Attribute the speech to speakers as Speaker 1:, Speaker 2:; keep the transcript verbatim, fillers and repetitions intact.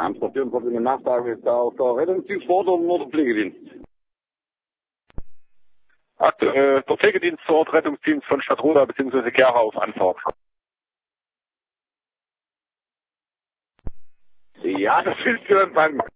Speaker 1: Amtstation kommt in der Nachfrage, ist da auch der Rettungsdienst vor Ort oder der Pflegedienst?
Speaker 2: Aktuell, äh, der Pflegedienst vor Ort, Rettungsdienst von Stadtroda bzw. Gera auf Anfahrt.
Speaker 1: Ja, das ist für Empfang.